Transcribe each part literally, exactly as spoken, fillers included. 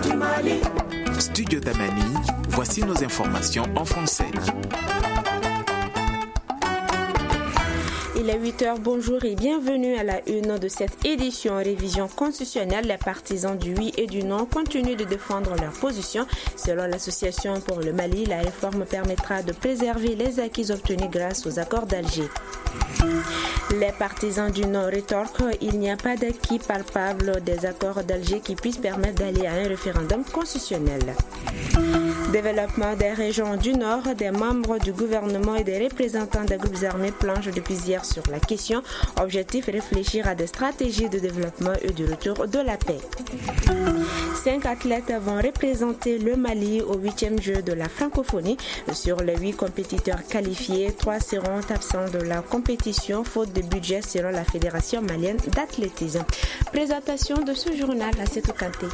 du Mali. Studio Damani, voici nos informations en français. Il est huit heures, bonjour et bienvenue à la une de cette édition révision constitutionnelle. Les partisans du oui et du non continuent de défendre leur position. Selon l'Association pour le Mali, la réforme permettra de préserver les acquis obtenus grâce aux accords d'Alger. Les partisans du non rétorquent, il n'y a pas d'acquis palpable des accords d'Alger qui puissent permettre d'aller à un référendum constitutionnel. Développement des régions du Nord, des membres du gouvernement et des représentants des groupes armés planchent depuis hier sur la question. Objectif, réfléchir à des stratégies de développement et de retour de la paix. Cinq athlètes vont représenter le Mali au huitième jeu de la francophonie. Sur les huit compétiteurs qualifiés, trois seront absents de la compétition faute de budget selon la Fédération malienne d'athlétisme. Présentation de ce journal à Setou Kanté.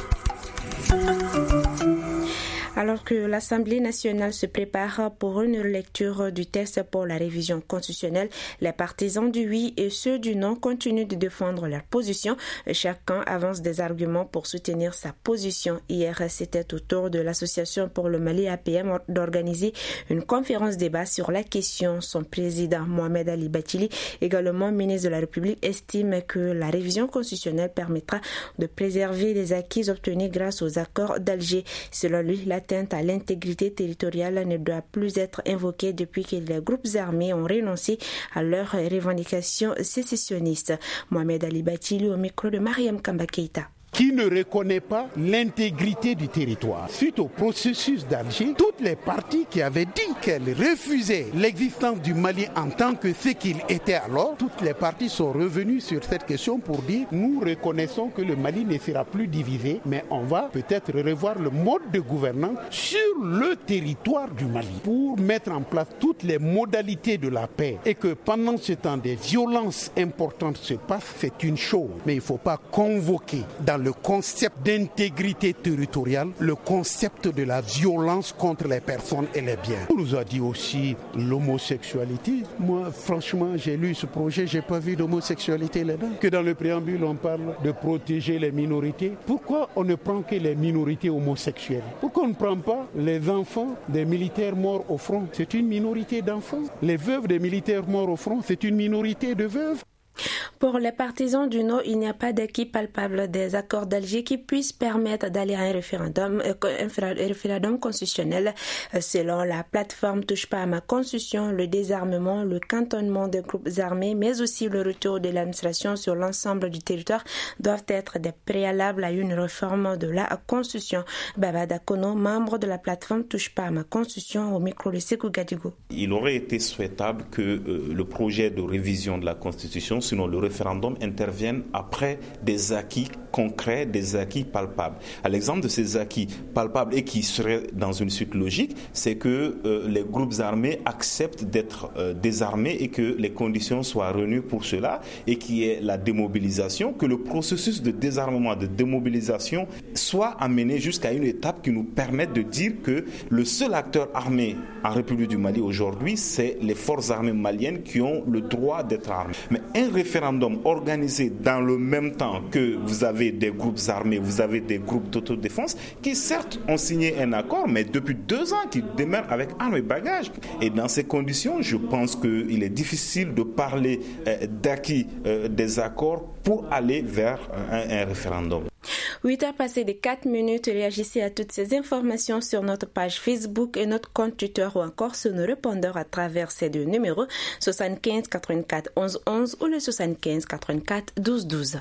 Alors que l'Assemblée nationale se prépare pour une lecture du texte pour la révision constitutionnelle, les partisans du oui et ceux du non continuent de défendre leur position. Chacun avance des arguments pour soutenir sa position. Hier, c'était au tour de l'Association pour le Mali A P M d'organiser une conférence débat sur la question. Son président, Mohamed Ali Bathily, également ministre de la République, estime que la révision constitutionnelle permettra de préserver les acquis obtenus grâce aux accords d'Alger. Selon lui, la L'atteinte à l'intégrité territoriale ne doit plus être invoquée depuis que les groupes armés ont renoncé à leurs revendications sécessionnistes. Mohamed Ali Bathily au micro de Mariam Kamba Keïta. Qui ne reconnaît pas l'intégrité du territoire. Suite au processus d'Alger, toutes les parties qui avaient dit qu'elles refusaient l'existence du Mali en tant que ce qu'il était alors, toutes les parties sont revenues sur cette question pour dire nous reconnaissons que le Mali ne sera plus divisé, mais on va peut-être revoir le mode de gouvernance sur le territoire du Mali pour mettre en place toutes les modalités de la paix et que pendant ce temps des violences importantes se passent, c'est une chose, mais il ne faut pas convoquer dans le concept d'intégrité territoriale, le concept de la violence contre les personnes et les biens. On nous a dit aussi l'homosexualité. Moi, franchement, j'ai lu ce projet, j'ai pas vu d'homosexualité là-dedans. Que dans le préambule, on parle de protéger les minorités. Pourquoi on ne prend que les minorités homosexuelles? Pourquoi on ne prend pas les enfants des militaires morts au front? C'est une minorité d'enfants. Les veuves des militaires morts au front, c'est une minorité de veuves. Pour les partisans du non, il n'y a pas d'acquis palpable des accords d'Alger qui puissent permettre d'aller à un référendum, un référendum constitutionnel. Selon la plateforme Touche pas à ma constitution, le désarmement, le cantonnement des groupes armés, mais aussi le retour de l'administration sur l'ensemble du territoire doivent être des préalables à une réforme de la constitution. Baba Dakono, membre de la plateforme Touche pas à ma constitution, au micro de Sekou Gadigo. Il aurait été souhaitable que euh, le projet de révision de la constitution, sinon le référendum, intervienne après des acquis concrets, des acquis palpables. À l'exemple de ces acquis palpables et qui seraient dans une suite logique, c'est que euh, les groupes armés acceptent d'être euh, désarmés et que les conditions soient réunies pour cela et qu'il y ait la démobilisation, que le processus de désarmement, de démobilisation soit amené jusqu'à une étape qui nous permette de dire que le seul acteur armé en République du Mali aujourd'hui, c'est les forces armées maliennes qui ont le droit d'être armées. Mais un référendum organisé dans le même temps que vous avez des groupes armés, vous avez des groupes d'autodéfense qui certes ont signé un accord, mais depuis deux ans qui demeurent avec armes et bagages. Et dans ces conditions, je pense qu'il est difficile de parler euh, d'acquis euh, des accords pour aller vers un, un référendum. huit heures passées de quatre minutes, réagissez à toutes ces informations sur notre page Facebook et notre compte Twitter ou encore sur nos répondeurs à travers ces deux numéros soixante-quinze quatre-vingt-quatre onze onze ou le soixante-quinze quatre-vingt-quatre douze douze.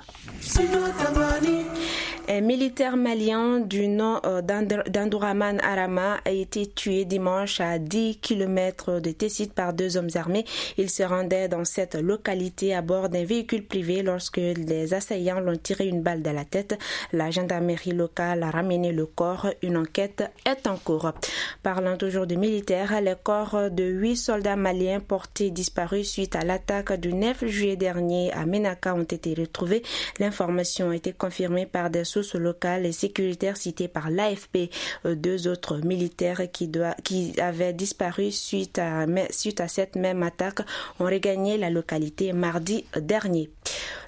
Un militaire malien du nom d'Andouraman Arama a été tué dimanche à dix kilomètres de Tessit par deux hommes armés. Il se rendait dans cette localité à bord d'un véhicule privé lorsque les assaillants l'ont tiré une balle dans la tête. La gendarmerie locale a ramené le corps. Une enquête est en cours. Parlant toujours de militaires, les corps de huit soldats maliens portés disparus suite à l'attaque du neuf juillet dernier à Ménaka ont été retrouvés. L'information a été confirmée par des sources locales et sécuritaires citées par l'A F P. Deux autres militaires qui, doit, qui avaient disparu suite à, suite à cette même attaque ont regagné la localité mardi dernier.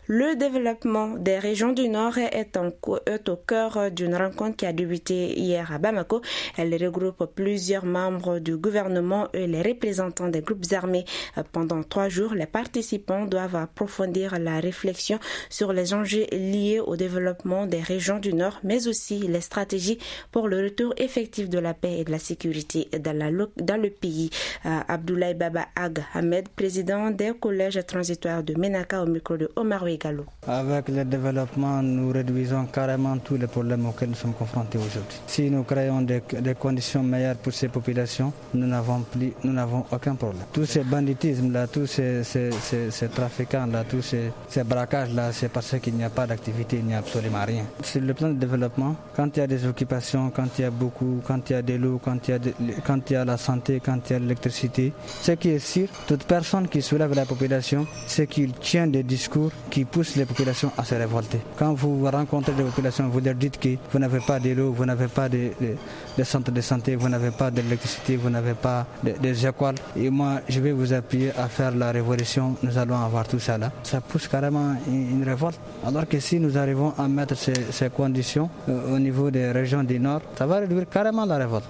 Le développement des régions du Nord est, en, est au cœur d'une rencontre qui a débuté hier à Bamako. Elle regroupe plusieurs membres du gouvernement et les représentants des groupes armés. Pendant trois jours, les participants doivent approfondir la réflexion sur les enjeux liés au développement des régions du Nord, mais aussi les stratégies pour le retour effectif de la paix et de la sécurité dans, la, dans le pays. Euh, Abdoulaye Baba Ag Ahmed, président des collèges transitoires de Ménaka, au micro de Omar Ouegalo. Avec le développement, nous réduisons carrément tous les problèmes auxquels nous sommes confrontés aujourd'hui. Si nous créons des, des conditions meilleures pour ces populations, nous n'avons plus, nous n'avons aucun problème. Tous ces banditismes-là, tous ces, ces, ces, ces trafiquants-là, tous ces, ces braquages-là, c'est parce qu'il n'y a pas d'activité, il n'y a absolument rien. Sur le plan de développement, quand il y a des occupations, quand il y a beaucoup, quand il y a de l'eau, quand il y a, de, quand il y a la santé, quand il y a l'électricité, ce qui est sûr, toute personne qui soulève la population, c'est qu'il tient des discours qui poussent les populations à se révolter. Quand vous rencontrez des populations, vous leur dites que vous n'avez pas de l'eau, vous n'avez pas de, de, de centre de santé, vous n'avez pas d'électricité, vous n'avez pas de, des écoles. Et moi, je vais vous appuyer à faire la révolution. Nous allons avoir tout ça là. Ça pousse carrément une, une révolte. Alors que si nous arrivons à mettre ces, ces conditions euh, au niveau des régions du Nord, ça va réduire carrément la révolte.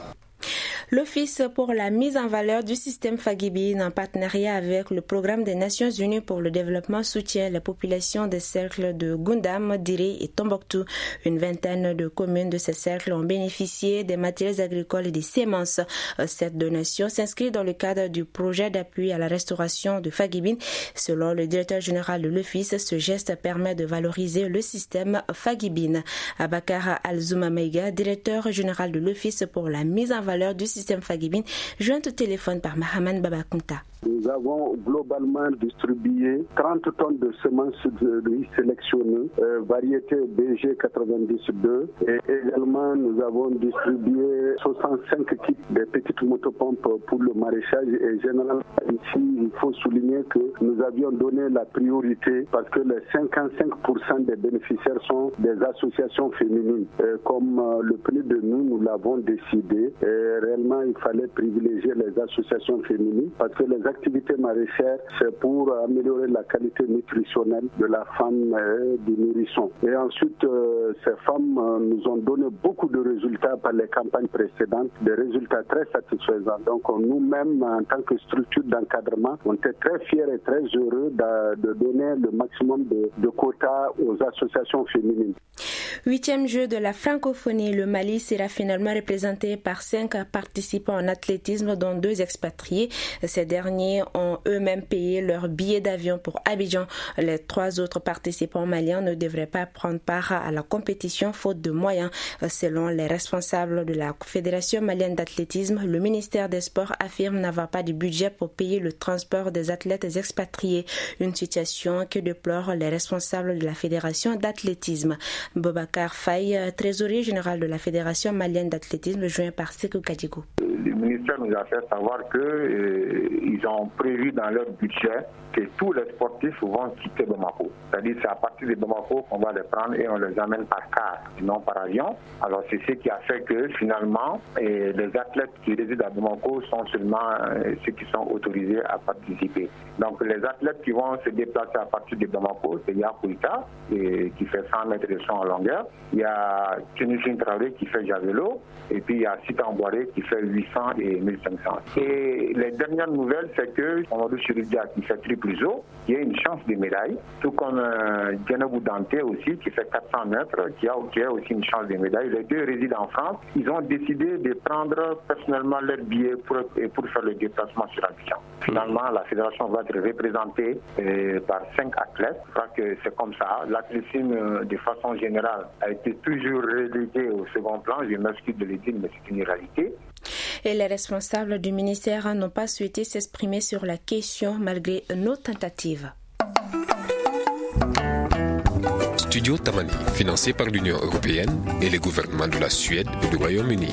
L'Office pour la mise en valeur du système Fagibine, en partenariat avec le Programme des Nations Unies pour le développement, soutient les populations des cercles de Gundam, Diré et Tombouctou. Une vingtaine de communes de ces cercles ont bénéficié des matériels agricoles et des semences. Cette donation s'inscrit dans le cadre du projet d'appui à la restauration de Fagibine. Selon le directeur général de l'Office, ce geste permet de valoriser le système Fagibine. Abakar Alzoumameiga, directeur général de l'Office pour la mise en valeur du système système Fagibine, joint au téléphone par Mahaman Babakunta. Nous avons globalement distribué trente tonnes de semences de riz sélectionnées, euh, variété B G quatre-vingt-dix deux, et également nous avons distribué soixante-cinq kits de petites motopompes pour le maraîchage. Et généralement ici, il faut souligner que nous avions donné la priorité parce que les cinquante-cinq pour cent des bénéficiaires sont des associations féminines. Et comme euh, le plus de nous, nous l'avons décidé, et réellement il fallait privilégier les associations féminines parce que les activités maraîchères, c'est pour améliorer la qualité nutritionnelle de la femme et du nourrisson. Et ensuite, euh, ces femmes euh, nous ont donné beaucoup de résultats par les campagnes précédentes, des résultats très satisfaisants. Donc nous-mêmes, en tant que structure d'encadrement, on était très fiers et très heureux de, de donner le maximum de, de quotas aux associations féminines. Huitième jeu de la francophonie, le Mali sera finalement représenté par cinq participants en athlétisme, dont deux expatriés. Ces derniers ont eux-mêmes payé leur billet d'avion pour Abidjan. Les trois autres participants maliens ne devraient pas prendre part à la compétition faute de moyens. Selon les responsables de la Fédération malienne d'athlétisme, le ministère des Sports affirme n'avoir pas de budget pour payer le transport des athlètes expatriés. Une situation que déplorent les responsables de la Fédération d'athlétisme. Boubacar Faye, trésorier général de la Fédération malienne d'athlétisme, joint par Sekou Kadjigou. Le ministère nous a fait savoir qu'ils euh, ont prévu dans leur budget que tous les sportifs vont quitter Bamako. C'est-à-dire c'est à partir de Bamako qu'on va les prendre et on les amène par car, non par avion. Alors c'est ce qui a fait que finalement et les athlètes qui résident à Bamako sont seulement euh, ceux qui sont autorisés à participer. Donc les athlètes qui vont se déplacer à partir de Bamako, c'est Yakuita qui fait cent mètres de son en longueur, il y a Tunisine Traoré qui fait javelot, et puis il y a Sita Amboiré qui fait huit cents et mille cinq cents. Et les dernières nouvelles, c'est que Amadou Chiridia qui fait triple saut, qui a une chance de médaille, tout comme euh, Djenabou Dante aussi qui fait quatre cents mètres, qui a, qui a aussi une chance de médaille. Les deux résident en France. Ils ont décidé de prendre personnellement leur billet pour, pour faire le déplacement sur Abidjan. Finalement, la fédération va être représentée euh, par cinq athlètes. Je crois que c'est comme ça. L'athlétisme, euh, de façon générale, a été toujours relégué au second plan. Je m'excuse de le dire, mais c'est une réalité. Et les responsables du ministère n'ont pas souhaité s'exprimer sur la question malgré nos tentatives. Studio Tamani, financé par l'Union européenne et les gouvernements de la Suède et du Royaume-Uni.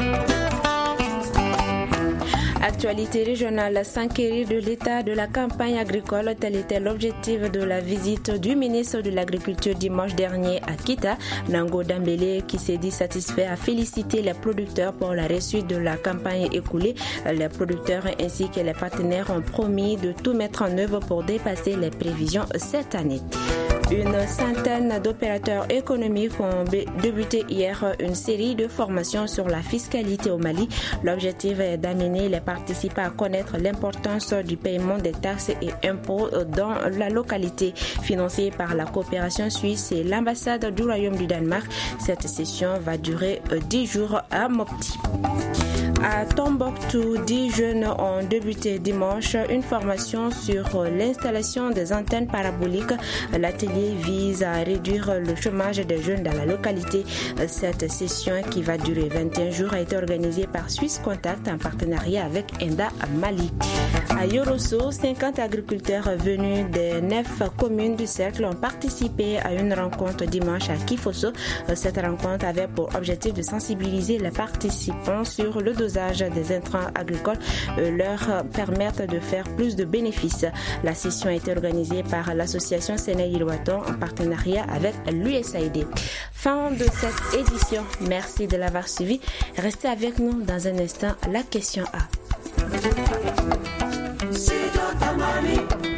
Actualité régionale, s'enquérir de l'état de la campagne agricole, tel était l'objectif de la visite du ministre de l'Agriculture dimanche dernier à Kita. Nango Dambélé, qui s'est dit satisfait, a félicité les producteurs pour la réussite de la campagne écoulée. Les producteurs ainsi que les partenaires ont promis de tout mettre en œuvre pour dépasser les prévisions cette année. Une centaine d'opérateurs économiques ont débuté hier une série de formations sur la fiscalité au Mali. L'objectif est d'amener les participants à connaître l'importance du paiement des taxes et impôts dans la localité. Financée par la coopération suisse et l'ambassade du Royaume du Danemark, cette session va durer dix jours à Mopti. À Tombouctou, dix jeunes ont débuté dimanche une formation sur l'installation des antennes paraboliques. L'atelier vise à réduire le chômage des jeunes dans la localité. Cette session, qui va durer vingt et un jours, a été organisée par Suisse Contact en partenariat avec Enda Mali. À Yorosso, cinquante agriculteurs venus des neuf communes du cercle ont participé à une rencontre dimanche à Kifosso. Cette rencontre avait pour objectif de sensibiliser les participants sur le dosage des intrants agricoles, leur permettre de faire plus de bénéfices. La session a été organisée par l'association Sénégal-Waton en partenariat avec l'U S A I D. Fin de cette édition. Merci de l'avoir suivi. Restez avec nous dans un instant. La question A.